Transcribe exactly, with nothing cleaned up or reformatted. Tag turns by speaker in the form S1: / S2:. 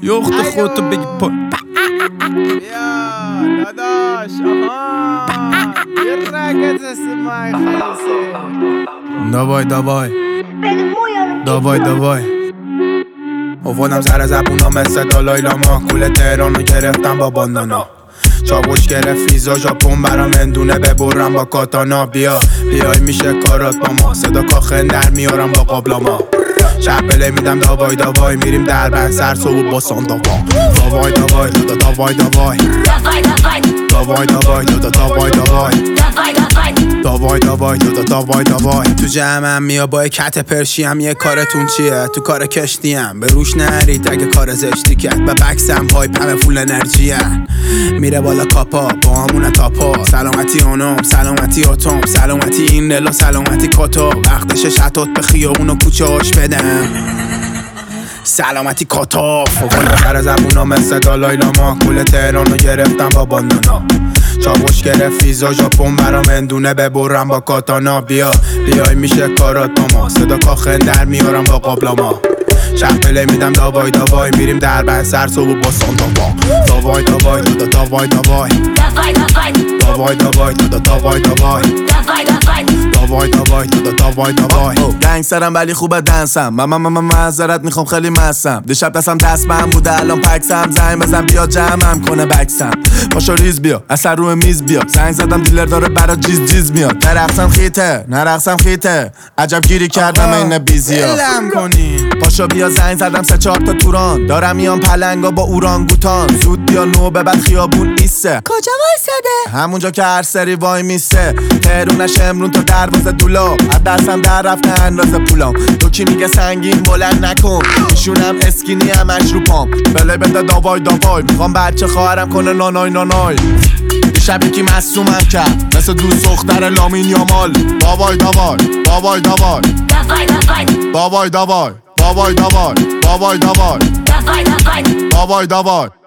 S1: یخت خودتو بگی پا
S2: بیا داداش آها یه رگت اسمای خلاصه
S1: داوای داوای داوای داوای افادم سر زبونا مثل دالای لاما کول تهرانو گرفتم با باندانا چاوش گرفت ویزا ژاپن برام اندونه ببرم با کاتانا بیا بیای میشه کارات با ما صدا کاخن در میارم با قابلاما شبله میدم داوای داوای میریم در بند سر صبح با سانداوا داوای داوای دادا داوای داوای داوای داوای دادا داوای داوای داوای داوای دادا داوای داوای تو جمعم میا با کت پرشی هم یه کارتون چیه تو کار کشتیم به روش نرید اگه کار زشتی کرد به بکسم پایپ همه فول انرژی هن. میره بالا کاپا با همونه تاپا سلامتی اونم سلامتی اتم سلامتی این دلا سلامتی کاتو وقتش شتات به خیابون و کوچه هاش بدم سلامتی کاتاف وفال سر زبونا مثل دالای لاما کول تهرانو گرفتم با باندانا چاوش گرفت ویزا ژاپن برام اندونه ببرم با کاتانا بیا بیای میشه کارات با ما صدا کاخن در میارم با قابلاما شبله میدم داوای داوای میریم در بند سر صبح با سانداوا داوای داوای دادا داوای داوای داوای داوای دادا داوای داوای داوای داوای دادا داوای داوای
S3: گنگ سرم ولی خوبه دنسم من من من معذرت میخوام خیلی مستم دیشب دستم دست بهم بوده الان پکسم زنگ بزن بیا جمعم کنه بکسم پاشو ریز بیا اثر روی میز بیا زنگ زدم دیلر داره برا جیز جیز میاد نرقصم خیته نرقصم خیته عجب گیری کردم این بیزیا
S1: علم کنی
S3: پاشو بیا زنگ زدم سه چهار تا توران دارم میام پلنگا با اورانگوتان زود بیا نو به بعد خیابون ایسته
S4: کجا وایساده
S3: همونجا که هر سری وای میسته تهرونش امرون تا دروازه دولاب از دستم در رفته اندازه پولام تو کی میگه سنگین بلند نکن ایشونم اسکینی همش رو پام بله بده داوای داوای میخوام بچه خواهرم کنه نانای نانای دیشب یکی مصومم کرد مثل دوست دختر لامین یامال داوای داوای داوای داوای داوای داوای داوای داوای داوای داوای داوای داوای